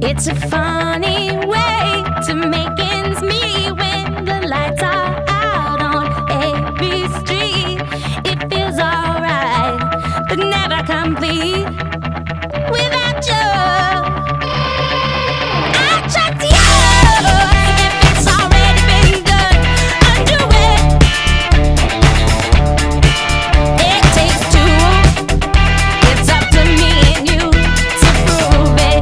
It's a funny way to make ends meet when the lights are out on every street. It feels alright, but never complete without you. I trust you. If it's already been done, undo it. It takes two. It's up to me and you to prove it.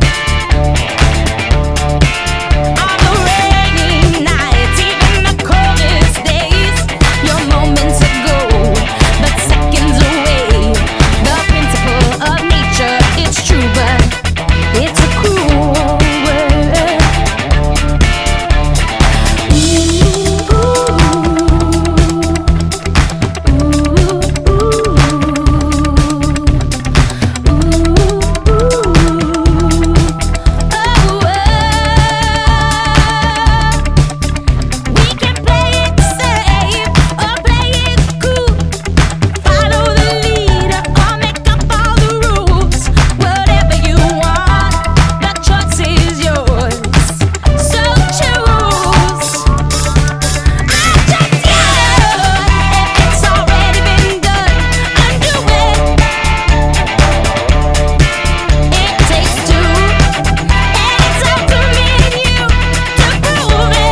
On the rainy nights, even the coldest days, your moments ago, but seconds away. The principle of nature, it's true, but it's a cruel world. We can play it safe or play it cool. Follow the leader or make up all the rules. Whatever you want, the choice is yours. So choose. I trust you. If it's already been done, undo it. It takes two, and it's up to me and you to prove it.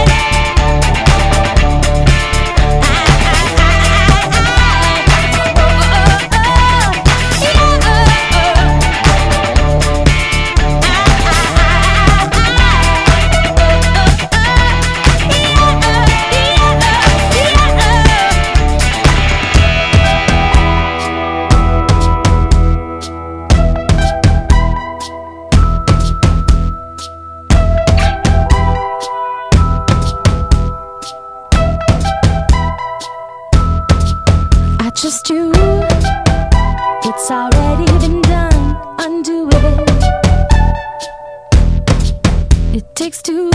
I trust you. It's already been done. Undo it. It takes two.